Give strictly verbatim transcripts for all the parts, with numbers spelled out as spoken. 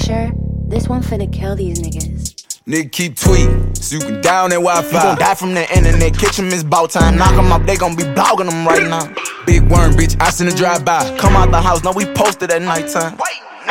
pressure, this one finna kill these niggas. Nigga keep tweeting, so you can down that Wi-Fi. You gon' die from the internet, kitchen miss bow time. Knock them up, they gon' be blogging them right now. Big worm, bitch, I send a drive-by. Come out the house, no, we posted at nighttime. Wait, no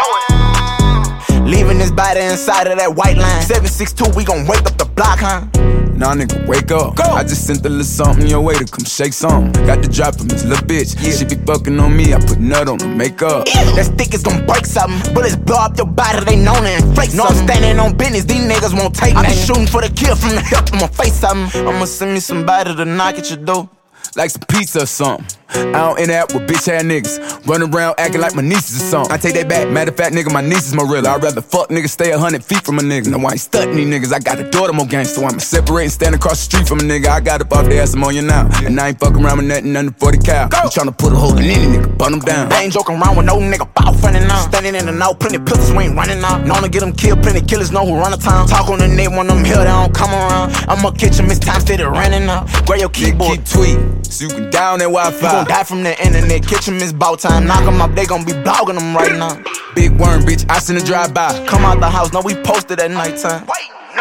it. Leaving this body inside of that white line. seven six two, we gon' wake up the block, huh? Nah, nigga, wake up. Go. I just sent a little something your way to come shake something. Got the drop from this little bitch. Yeah. She be fucking on me, I put nut on the makeup. Ew. That stick is gon' break something. Bullets blow up your body, they known it and fake no, something. No, I'm standing on business, these niggas won't take me. I be shooting for the kill from the hip, I'ma face something. I'ma send me somebody to knock at your door. Like some pizza or something. I don't interact with bitch ass niggas. Run around acting like my nieces or something. I take that back, matter of fact, nigga, my niece is more real. I'd rather fuck niggas stay a hundred feet from a nigga. No, I ain't stunting these niggas, I got a daughter more gangster. So I'ma separate and stand across the street from a nigga. I got up off the ass, I'm on you now. And I ain't fucking around with nothing under forty cal. I'm tryna put a hole in any nigga, burn them down. They ain't joking around with no nigga, bout running out. Standing in the know, plenty pistols, we ain't running out. Known to get them killed, plenty killers know who run the town. Talk on the net when them hill, they don't come around. I'ma catch them, it's time steady running out. Grab your keyboard, keep tweeting, so you can down that Wi-Fi. You gon' die from the internet, kitchen miss bow time. Knock them up, they gon' be blogging them right now. Big worm, bitch, I send a drive-by. Come out the house, no, we posted at nighttime. Wait, no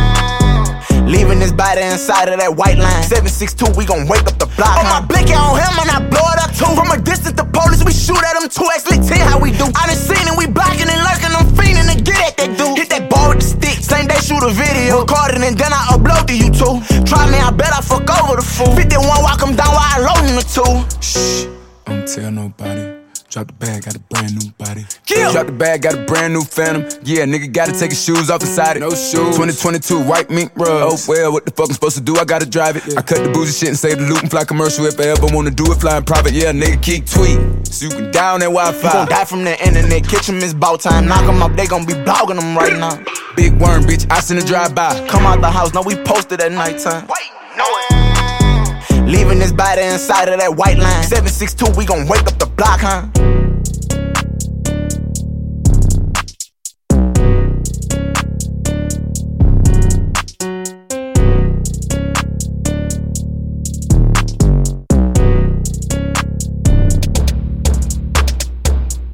it. Leaving this body inside of that white line. seven six two, we gon' wake up the block. Oh, my blicky on him and I blow it up too. From a distance, the police, we shoot at them two X lit ten, how we do. I done seen it, we blocking and lurking, I'm fiending to get at that dude. Hit that ball with the stick, same day shoot a video. Record it and then I upload to YouTube. Try me, I bet I fuck over the fool. fifty-one, walk him down while I loading the two. Shh, don't tell nobody. Drop the bag, got a brand new body. Kill. Drop the bag, got a brand new Phantom. Yeah, nigga gotta take his shoes off inside it. No shoes. twenty twenty-two, white mink rugs. Oh well, what the fuck I'm supposed to do? I gotta drive it. Yeah. I cut the bougie shit and save the loot and fly commercial. If I ever wanna do it, flying private. Yeah, nigga keep tweeting, so you can down that Wi-Fi. You gon' die from the internet, kitchen miss bow time. Knock them up, they gon' be blogging them right now. Big worm, bitch, I send a drive-by. Come out the house, no, we posted at nighttime. Wait, no it. Leaving this body inside of that white line. seven six two, we gon' wake up the block, huh?